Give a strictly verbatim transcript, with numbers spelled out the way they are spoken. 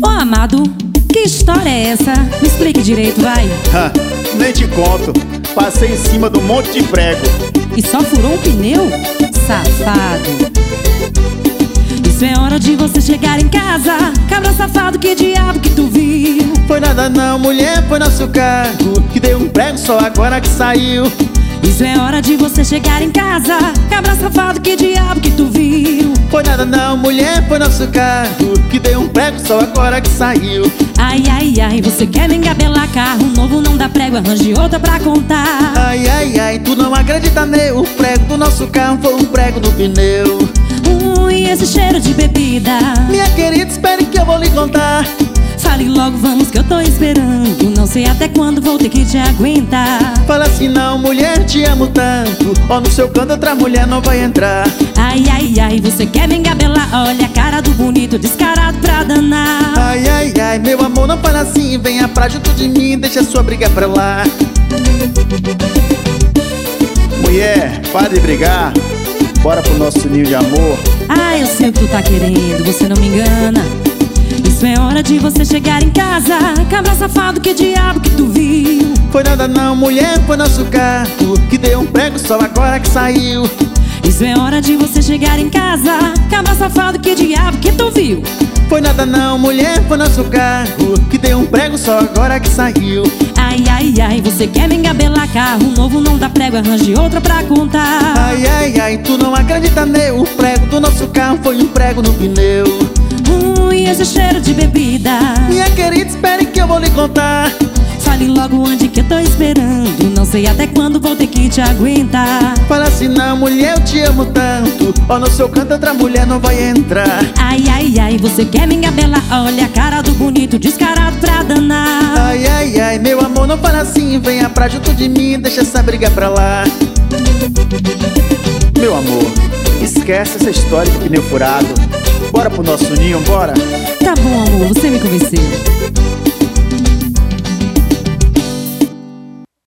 Ô amado, que história é essa? Me explique direito, vai. Ha, nem te conto. Passei em cima de um monte de prego E só furou um pneu? Safado. Isso é hora de você chegar em casa. Cabra safado, que diabo que tu viu? Foi nada não, mulher, foi nosso carro que deu um prego só agora que saiu. Isso é hora de você chegar em casa. Cabra safado, que diabo que tu viu? Foi nada não, mulher, foi nosso carro que deu um prego só agora que saiu. Ai, ai, ai, você quer me engabelar? Carro novo não dá prego, arranje outra pra contar. Ai, ai, ai, tu não acredita, meu. O prego do nosso carro foi um prego no pneu. Ui, esse cheiro de bebida. Minha querida, espere que eu vou lhe contar. Fale logo, vamos, que eu tô esperando. Não sei até quando vou ter que te aguentar. Fala assim não, mulher, te amo tanto. Ó, no seu canto outra mulher não vai entrar. Ai, ai, ai, você quer me engabelar? Olha a cara do bonito, descarado pra danar. Ai, ai, ai, meu amor, não fala assim. Venha pra junto de mim, deixa sua briga pra lá. Mulher, para de brigar. Bora pro nosso ninho de amor. Ah, eu sei o que tu tá querendo, você não me engana. Isso é hora de você chegar em casa. Cabra safado, que diabo que tu viu? Foi nada não, mulher, foi nosso carro que deu um prego só agora que saiu. Isso é hora de você chegar em casa. Cabra safado, que diabo que tu viu? Foi nada não, mulher, foi nosso carro que deu um prego só agora que saiu. Ai, ai, ai, você quer me engabelar? Carro novo não dá prego, arranje outra pra contar. Ai, ai, ai, tu não acredita, meu. O prego do nosso carro foi um prego no pneu. Ui, esse cheiro de bebida. Minha querida, espere que eu vou lhe contar. Fale logo onde que eu tô esperando. Não sei até quando vou ter que te aguentar. Fala assim não, mulher, eu te amo tanto. Ó, no seu canto outra mulher não vai entrar. Ai, ai, ai, você quer me engabelar? Olha a cara do bonito, descarado pra danar. Ai, ai, ai, meu amor, não fala assim. Venha pra junto de mim, deixa essa briga pra lá. Meu amor, esquece essa história de pneu furado. Bora pro nosso ninho, bora? Tá bom, amor, você me convenceu.